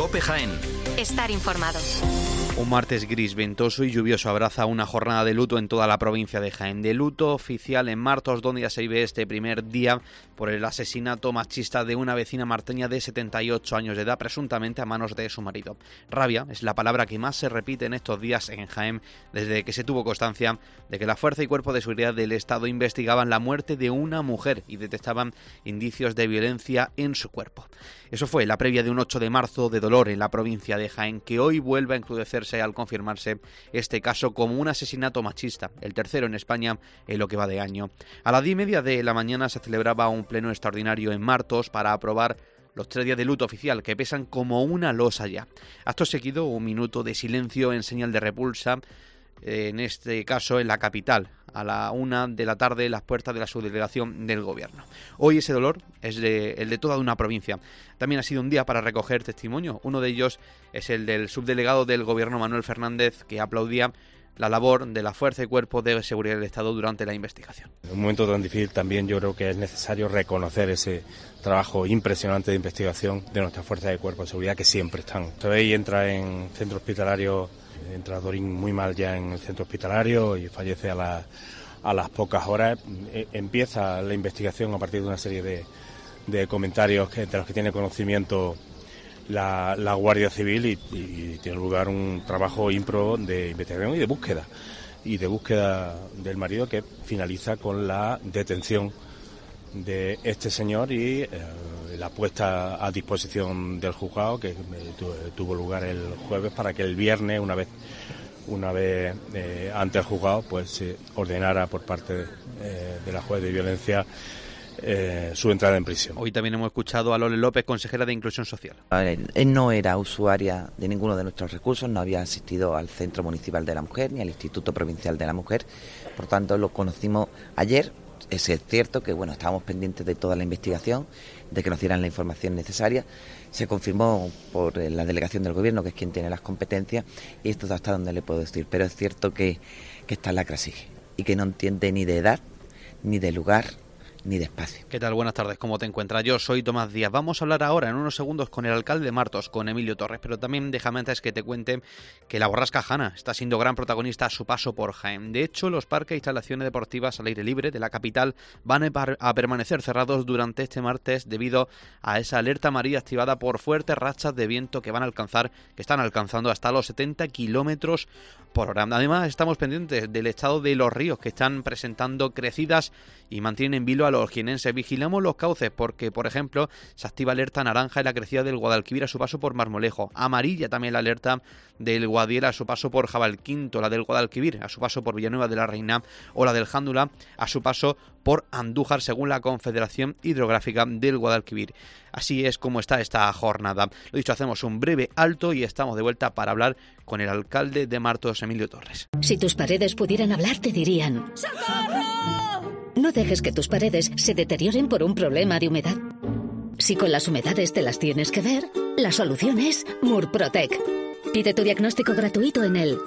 COPE Jaén. Estar informado. Un martes gris, ventoso y lluvioso abraza una jornada de luto en toda la provincia de Jaén. De luto oficial en Martos, donde ya se vive este primer día por el asesinato machista de una vecina marteña de 78 años de edad, presuntamente a manos de su marido. Rabia es la palabra que más se repite en estos días en Jaén, desde que se tuvo constancia de que la Fuerza y Cuerpo de Seguridad del Estado investigaban la muerte de una mujer y detectaban indicios de violencia en su cuerpo. Eso fue la previa de un 8 de marzo de dolor en la provincia de Jaén, que hoy vuelve a encrudecerse al confirmarse este caso como un asesinato machista, el tercero en España en lo que va de año. A las 10:30 de la mañana se celebraba un pleno extraordinario en Martos para aprobar los 3 días de luto oficial, que pesan como una losa ya. Acto seguido, un minuto de silencio en señal de repulsa, en este caso en la capital, a la 1 de la tarde, las puertas de la subdelegación del Gobierno. Hoy ese dolor es el de toda una provincia. También ha sido un día para recoger testimonio. Uno de ellos es el del subdelegado del Gobierno, Manuel Fernández, que aplaudía la labor de la Fuerza y Cuerpo de Seguridad del Estado durante la investigación. En un momento tan difícil también yo creo que es necesario reconocer ese trabajo impresionante de investigación de nuestras Fuerzas de Cuerpo de Seguridad, que siempre están. Hoy entra en centro hospitalario, entra Dorín muy mal ya en el centro hospitalario y fallece a las pocas horas. Empieza la investigación a partir de una serie de comentarios de los que tiene conocimiento la Guardia Civil y tiene lugar un trabajo ímprobo de investigación y de búsqueda del marido, que finaliza con la detención de este señor y la puesta a disposición del juzgado, que tuvo lugar el jueves, para que el viernes, una vez ante el juzgado, pues se ordenara por parte de la juez de violencia su entrada en prisión. Hoy también hemos escuchado a Lole López, consejera de Inclusión Social. Él no era usuaria de ninguno de nuestros recursos, no había asistido al Centro Municipal de la Mujer ni al Instituto Provincial de la Mujer, por tanto lo conocimos ayer. Es cierto que estábamos pendientes de toda la investigación, de que nos dieran la información necesaria. Se confirmó por la delegación del Gobierno, que es quien tiene las competencias, y esto es hasta donde le puedo decir. Pero es cierto que está lacra sigue y que no entiende ni de edad, ni de lugar, ni de espacio. ¿Qué tal? Buenas tardes, ¿cómo te encuentras? Yo soy Tomás Díaz. Vamos a hablar ahora en unos segundos con el alcalde de Martos, con Emilio Torres, pero también déjame antes que te cuente que la borrasca Hanna está siendo gran protagonista a su paso por Jaén. De hecho, los parques e instalaciones deportivas al aire libre de la capital van a permanecer cerrados durante este martes debido a esa alerta amarilla activada por fuertes rachas de viento que están alcanzando hasta los 70 kilómetros por hora. Además, estamos pendientes del estado de los ríos, que están presentando crecidas y mantienen en vilo a los jienenses. Vigilamos los cauces porque, por ejemplo, se activa alerta naranja en la crecida del Guadalquivir a su paso por Marmolejo. Amarilla también la alerta del Guadiel a su paso por Jabalquinto, la del Guadalquivir a su paso por Villanueva de la Reina o la del Jándula a su paso por Andújar, según la Confederación Hidrográfica del Guadalquivir. Así es como está esta jornada. Lo dicho, hacemos un breve alto y estamos de vuelta para hablar con el alcalde de Martos, Emilio Torres. Si tus paredes pudieran hablar, te dirían: ¡socorro! No dejes que tus paredes se deterioren por un problema de humedad. Si con las humedades te las tienes que ver, la solución es Murprotec. Pide tu diagnóstico gratuito en el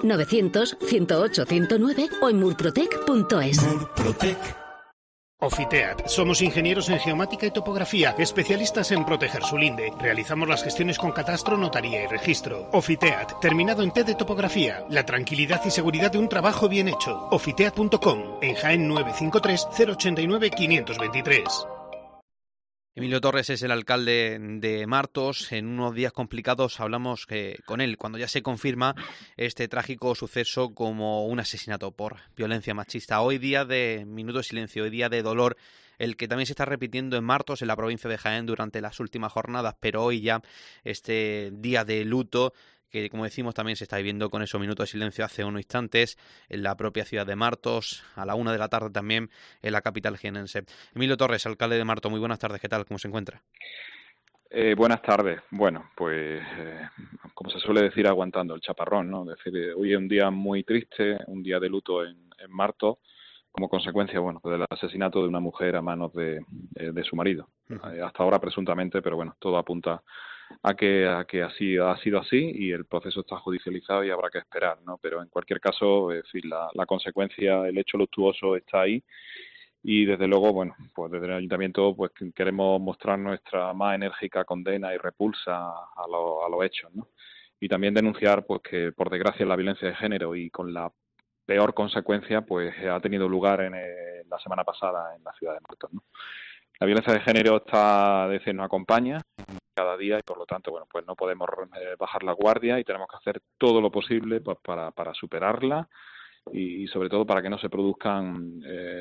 900-108-109 o en murprotec.es. Murprotec. Ofiteat. Somos ingenieros en geomática y topografía, especialistas en proteger su linde. Realizamos las gestiones con catastro, notaría y registro. Ofiteat, terminado en T de topografía. La tranquilidad y seguridad de un trabajo bien hecho. Ofiteat.com, en Jaén 953 089 523. Emilio Torres es el alcalde de Martos. En unos días complicados hablamos con él cuando ya se confirma este trágico suceso como un asesinato por violencia machista. Hoy día de minuto de silencio, hoy día de dolor, el que también se está repitiendo en Martos, en la provincia de Jaén, durante las últimas jornadas, pero hoy ya este día de luto, que como decimos también se está viviendo con esos minutos de silencio hace unos instantes en la propia ciudad de Martos, a la 1 de la tarde también en la capital jienense. Emilio Torres, alcalde de Martos, muy buenas tardes, ¿qué tal? ¿Cómo se encuentra? Buenas tardes. Bueno, pues como se suele decir, aguantando el chaparrón, ¿no? Es decir, hoy es un día muy triste, un día de luto en Martos, como consecuencia, del asesinato de una mujer a manos de su marido. Hasta ahora presuntamente, pero todo apunta a que así ha sido así y el proceso está judicializado y habrá que esperar, ¿no? Pero en cualquier caso, es decir, la consecuencia, el hecho luctuoso está ahí Y desde luego, bueno, pues desde el Ayuntamiento pues queremos mostrar nuestra más enérgica condena y repulsa a los hechos, ¿no? Y también denunciar pues que, por desgracia, la violencia de género, y con la peor consecuencia, pues ha tenido lugar la semana pasada en la ciudad de Martos, ¿no? La violencia de género nos acompaña cada día, y por lo tanto, bueno, pues no podemos bajar la guardia, y tenemos que hacer todo lo posible pues para superarla, y sobre todo para que no se produzcan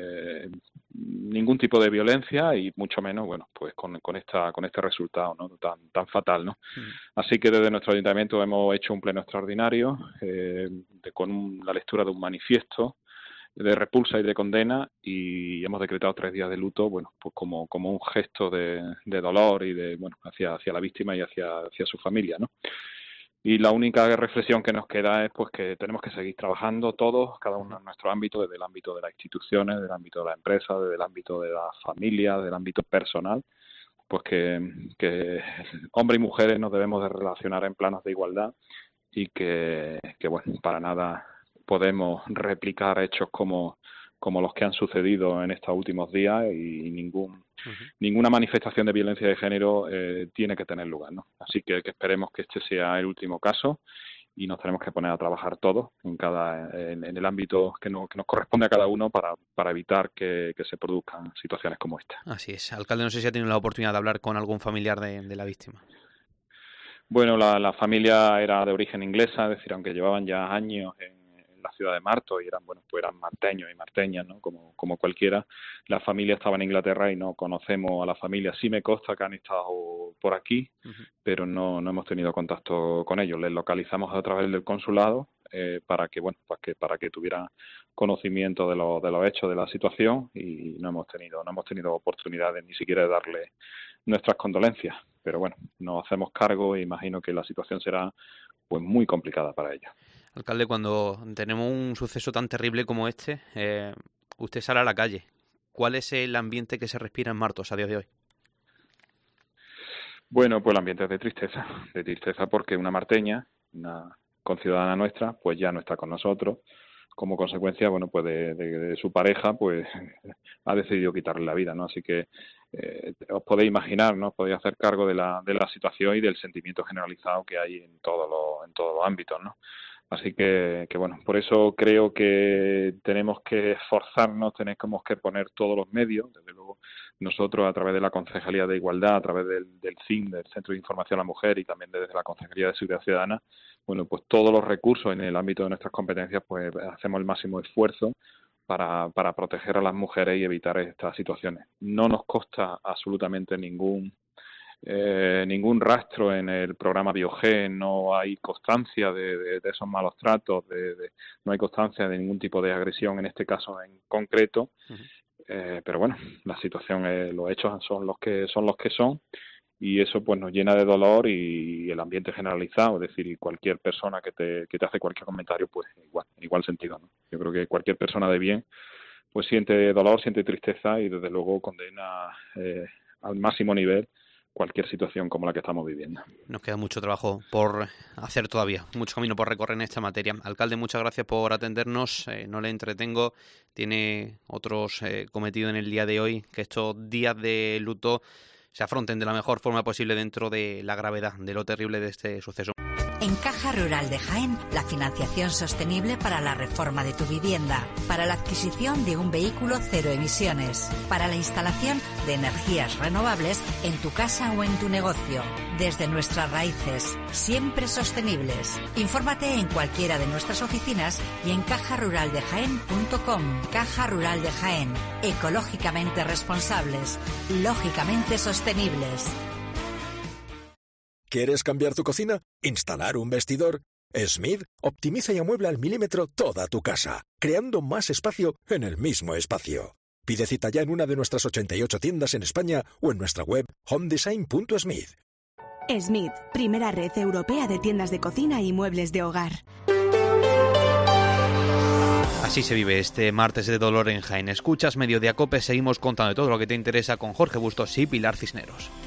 ningún tipo de violencia, y mucho menos, bueno, pues con este resultado, ¿no?, tan fatal, ¿no? Así que desde nuestro Ayuntamiento hemos hecho un pleno extraordinario con la lectura de un manifiesto de repulsa y de condena, y hemos decretado 3 días de luto, bueno, pues como un gesto de dolor y de, bueno, hacia la víctima y hacia su familia, ¿no? Y la única reflexión que nos queda es pues que tenemos que seguir trabajando todos, cada uno en nuestro ámbito, desde el ámbito de las instituciones, desde el ámbito de la empresa, desde el ámbito de la familia, del ámbito personal, pues que hombres y mujeres nos debemos de relacionar en planos de igualdad, y que bueno, para nada podemos replicar hechos como los que han sucedido en estos últimos días, y ninguna manifestación de violencia de género tiene que tener lugar, ¿no? Así que esperemos que este sea el último caso, y nos tenemos que poner a trabajar todos en el ámbito que nos corresponde a cada uno para evitar que se produzcan situaciones como esta. Así es. Alcalde, no sé si ha tenido la oportunidad de hablar con algún familiar de la víctima. Bueno, la familia era de origen inglesa, es decir, aunque llevaban ya años en la ciudad de Martos y eran marteños y marteñas, ¿no?, como cualquiera. La familia estaba en Inglaterra y no conocemos a la familia. Sí me consta que han estado por aquí, pero no hemos tenido contacto con ellos. Les localizamos a través del consulado para que tuvieran conocimiento de los hechos, de la situación, y no hemos tenido oportunidad ni siquiera de darle nuestras condolencias. Pero bueno, nos hacemos cargo, e imagino que la situación será pues muy complicada para ellos. Alcalde, cuando tenemos un suceso tan terrible como este, usted sale a la calle. ¿Cuál es el ambiente que se respira en Martos a día de hoy? Bueno, pues el ambiente es de tristeza porque una marteña, una conciudadana nuestra, pues ya no está con nosotros. Como consecuencia, bueno, pues de su pareja, pues ha decidido quitarle la vida, ¿no? Así que os podéis imaginar, ¿no? Os podéis hacer cargo de la situación y del sentimiento generalizado que hay en todos los ámbitos, ¿no? Así que bueno, por eso creo que tenemos que esforzarnos, tenemos que poner todos los medios. Desde luego, nosotros a través de la Concejalía de Igualdad, a través del CIN, del Centro de Información a la Mujer, y también desde la Concejalía de Seguridad Ciudadana, bueno, pues todos los recursos en el ámbito de nuestras competencias, pues hacemos el máximo esfuerzo para proteger a las mujeres y evitar estas situaciones. No nos consta absolutamente ningún rastro en el programa Biogen, no hay constancia de esos malos tratos, no hay constancia de ningún tipo de agresión en este caso en concreto. Pero bueno, la situación, los hechos son los que son, y eso pues nos llena de dolor, y el ambiente generalizado, es decir, y cualquier persona que te hace cualquier comentario, pues igual sentido, ¿no? Yo creo que cualquier persona de bien pues siente dolor, siente tristeza, y desde luego condena al máximo nivel cualquier situación como la que estamos viviendo. Nos queda mucho trabajo por hacer todavía, mucho camino por recorrer en esta materia. Alcalde, muchas gracias por atendernos, no le entretengo, tiene otros cometidos en el día de hoy, que estos días de luto se afronten de la mejor forma posible dentro de la gravedad, de lo terrible de este suceso. En Caja Rural de Jaén, la financiación sostenible para la reforma de tu vivienda, para la adquisición de un vehículo cero emisiones, para la instalación de energías renovables en tu casa o en tu negocio, desde nuestras raíces, siempre sostenibles. Infórmate en cualquiera de nuestras oficinas y en cajaruraldejaén.com. Caja Rural de Jaén, ecológicamente responsables, lógicamente sostenibles. ¿Quieres cambiar tu cocina? ¿Instalar un vestidor? Smith optimiza y amuebla al milímetro toda tu casa, creando más espacio en el mismo espacio. Pide cita ya en una de nuestras 88 tiendas en España o en nuestra web homedesign.smith. Smith, primera red europea de tiendas de cocina y muebles de hogar. Así se vive este martes de dolor en Jaén. Escuchas Mediodía Cope, seguimos contando de todo lo que te interesa con Jorge Bustos y Pilar Cisneros.